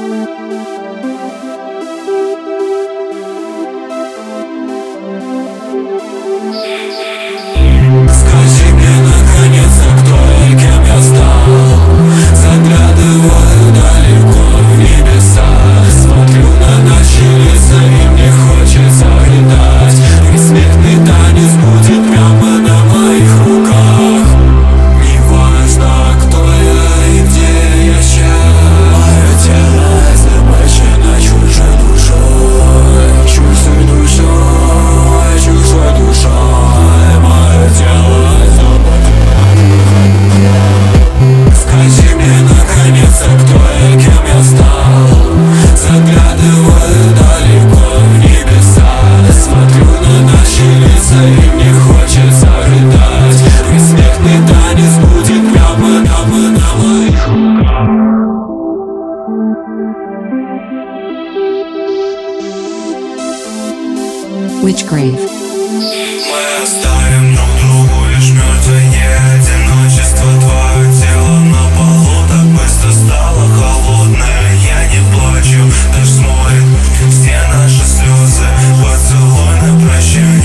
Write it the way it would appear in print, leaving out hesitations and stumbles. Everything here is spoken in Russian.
Скажи мне наконец-то, кто и кем я стал. Заглядываю далеко в небеса, смотрю на наши лица, и мне хочется рыдать. Ведь смертный танец будет прямо на моих руках. Неважно, кто я и где я сейчас. Мое тело захвачено чужой душой, чужой душой, чужой душой. Мое тело Скажи мне наконец-то, кто и кем я стал. Заглядываю далеко в небеса, смотрю на наши лица, и мне хочется рыдать. Ведь смертный танец будет прямо на моих руках. Witchgrave. Мы оставим друг другу лишь мертвое одиночество. Твое тело на полу так быстро стало холодное. Я не плачу, дождь смоет все наши слезы. Поцелуй на прощание.